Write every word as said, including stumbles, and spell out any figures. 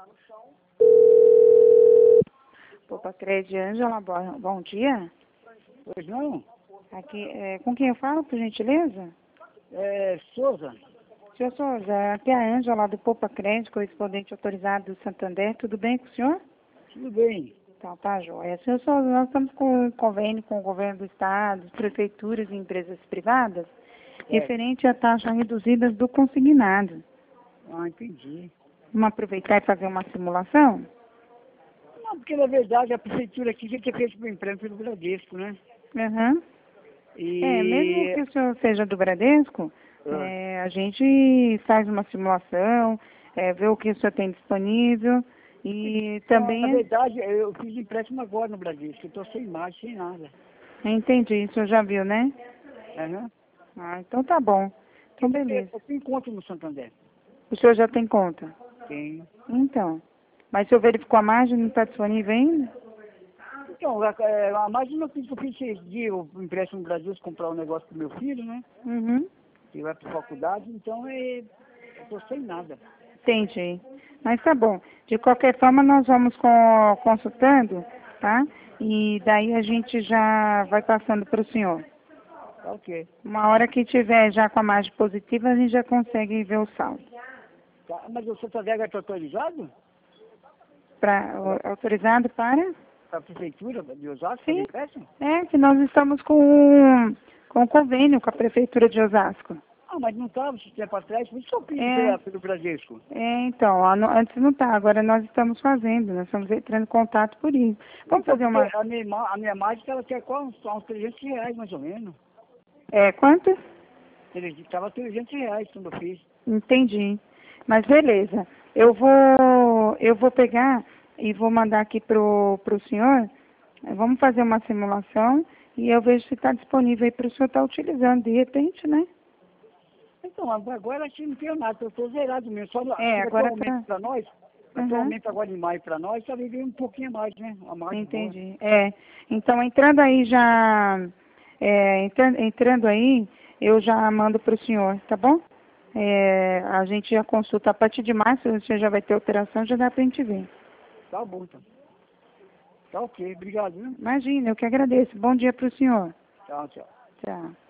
Opa, Crédito Ângela, bom, bom dia. Pois não? Aqui, é, com quem eu falo, por gentileza? É, Souza. Senhor Souza, aqui é a Ângela do Poupa Crédito, correspondente autorizado do Santander. Tudo bem com o senhor? Tudo bem. Então, tá, joia. Senhor Souza, nós estamos com um convênio com o governo do estado, prefeituras e empresas privadas, É. referente a taxas reduzidas do consignado. Ah, entendi. Vamos aproveitar e fazer uma simulação? Não, porque na verdade a prefeitura aqui já tinha feito o empréstimo pelo Bradesco, né? Aham. E... É, mesmo que o senhor seja do Bradesco, Ah, é, a gente faz uma simulação, é, vê o que o senhor tem disponível e não, na também, verdade, eu fiz empréstimo agora no Bradesco. Eu estou sem imagem, sem nada. entendi, o senhor já viu, né? Aham. Ah, então tá bom. Então beleza. Eu tenho conta no Santander. O senhor já tem conta? Tenho. Então. Mas o senhor verificou a margem, não está disponível ainda? Então, a, é, a margem eu fiz, eu fiz esse dia, o empréstimo no Bradesco, comprar um negócio pro meu filho, né? Uhum. Que vai para faculdade, então é, eu estou sem nada. Entendi. Mas tá bom. De qualquer forma, nós vamos co- consultando, tá? E daí a gente já vai passando para o senhor. Tá ok. Uma hora que tiver já com a margem positiva, a gente já consegue ver o saldo. Tá, mas o Santander está autorizado? Pra, o- autorizado para? Para a prefeitura de Osasco fazer Sim. empréstimo? É que nós estamos com, com convênio com a Prefeitura de Osasco. Ah, mas não estava esse tempo atrás, por isso que eu fiz É, pela- pelo Bradesco. é então, ó, no- antes não tá, agora nós estamos fazendo, nós estamos entrando em contato por isso. Vamos Então, fazer porque uma... a minha, ima- a minha mágica, ela quer quase uns, uns trezentos reais, mais ou menos. É, quanto? Estava trezentos reais quando eu fiz. Entendi. Mas beleza. Eu vou, eu vou pegar e vou mandar aqui pro, pro senhor. Vamos fazer uma simulação e eu vejo se está disponível aí para o senhor estar utilizando. De repente, né? Então, agora acho que não tenho nada, eu estou zerado mesmo. Só É, vai ter agora um aumento tá. para nós, vai ter um Uhum. aumento agora em maio para nós, talvez venha um pouquinho mais, né? A mais boa. Entendi. É. Então, entrando aí já, é, entrando, entrando aí, eu já mando para o senhor, tá bom? É, a gente já consulta a partir de março, você já vai ter alteração, já dá para a gente ver. Tá bom, então. Tá ok, obrigado, viu? Imagina, eu que agradeço. Bom dia para o senhor. Tchau, tchau. Tchau.